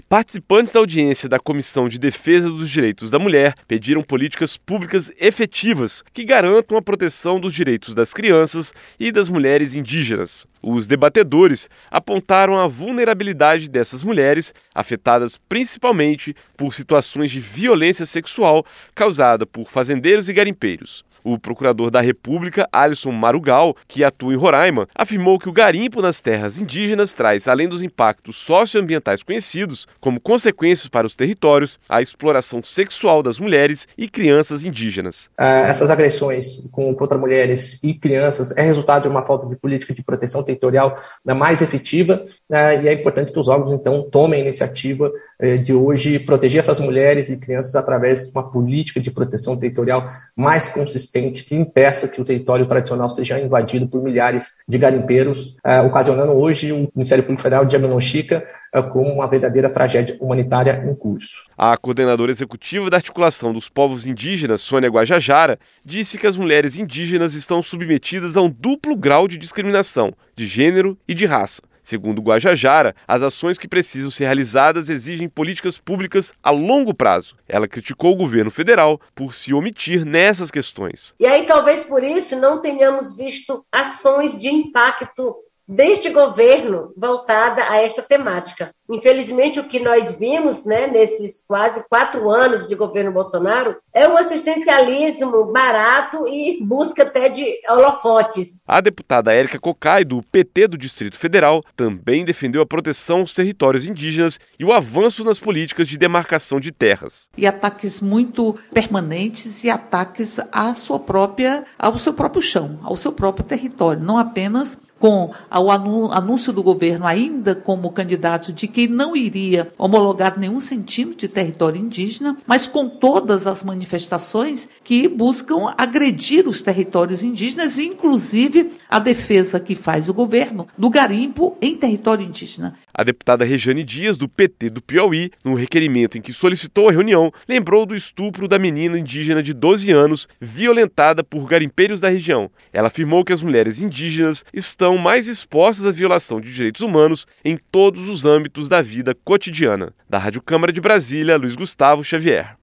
Participantes da audiência da Comissão de Defesa dos Direitos da Mulher pediram políticas públicas efetivas que garantam a proteção dos direitos das crianças e das mulheres indígenas. Os debatedores apontaram a vulnerabilidade dessas mulheres, afetadas principalmente por situações de violência sexual causada por fazendeiros e garimpeiros. O procurador da República, Alisson Marugal, que atua em Roraima, afirmou que o garimpo nas terras indígenas traz, além dos impactos socioambientais conhecidos, como consequências para os territórios, a exploração sexual das mulheres e crianças indígenas. Essas agressões contra mulheres e crianças é resultado de uma falta de política de proteção territorial mais efetiva, e é importante que os órgãos, então, tomem a iniciativa de hoje proteger essas mulheres e crianças através de uma política de proteção territorial mais consistente, que impeça que o território tradicional seja invadido por milhares de garimpeiros, ocasionando hoje o Ministério Público Federal diagnostica como uma verdadeira tragédia humanitária em curso. A coordenadora executiva da Articulação dos Povos Indígenas, Sônia Guajajara, disse que as mulheres indígenas estão submetidas a um duplo grau de discriminação, de gênero e de raça. Segundo Guajajara, as ações que precisam ser realizadas exigem políticas públicas a longo prazo. Ela criticou o governo federal por se omitir nessas questões. E aí talvez por isso não tenhamos visto ações de impacto deste governo voltada a esta temática. Infelizmente, o que nós vimos, nesses quase 4 anos de governo Bolsonaro é um assistencialismo barato e busca até de holofotes. A deputada Érica Cocai, do PT do Distrito Federal, também defendeu a proteção aos territórios indígenas e o avanço nas políticas de demarcação de terras. E ataques muito permanentes e ataques ao seu próprio chão, ao seu próprio território, não apenas com o anúncio do governo ainda como candidato de que não iria homologar nenhum centímetro de território indígena, mas com todas as manifestações que buscam agredir os territórios indígenas, inclusive a defesa que faz o governo do garimpo em território indígena. A deputada Rejane Dias, do PT do Piauí, no requerimento em que solicitou a reunião, lembrou do estupro da menina indígena de 12 anos, violentada por garimpeiros da região. Ela afirmou que as mulheres indígenas estão mais expostas à violação de direitos humanos em todos os âmbitos da vida cotidiana. Da Rádio Câmara de Brasília, Luiz Gustavo Xavier.